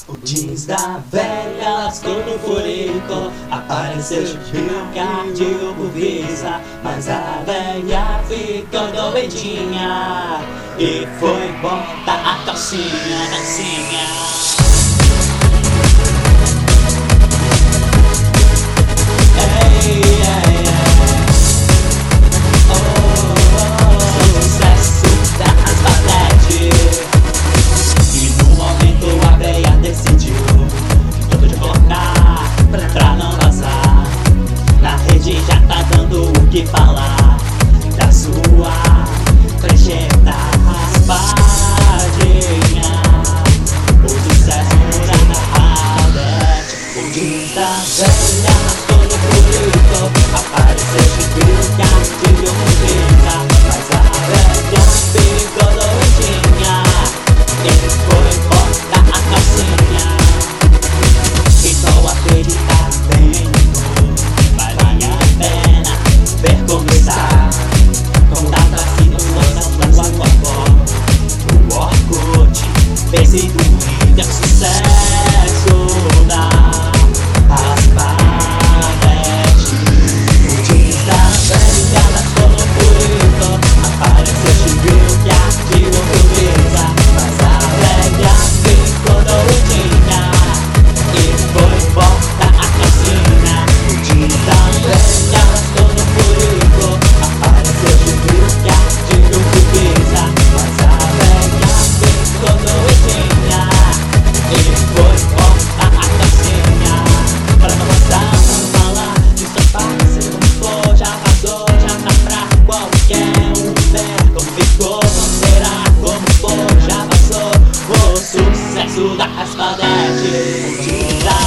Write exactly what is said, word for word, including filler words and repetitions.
O jeans da velha lascou no furico, apareceu o cardio por visa, mas a velha ficou doidinha e foi botar a calcinha, calcinha. Já tá dando o que falar da sua prancheta raspadinha. O sucesso tá na Adete. O jeans da velha rastou no furico, apareceu de cartilho com visa, mas a velha ficou doidinha e foi botar a calcinha. E só acreditar bem ver começar com data assim no sonho da sua avó. O Orkut fez e deu sucesso na Raspadete. O jeans da velha lascou no furico, apareceu chibio que atirou por visa, mas a velha ficou doidinha e foi botar a calcinha. O jeans da velha lascou no furico, apareceu chibio que atirou por visa, mas a velha ficou doidinha e foi botar a calcinha. Pra não gostar, não falar de seu parceiro, como for, já vazou, já tá pra qualquer um ver como ficou, não será como for, já vazou o sucesso da Raspadete.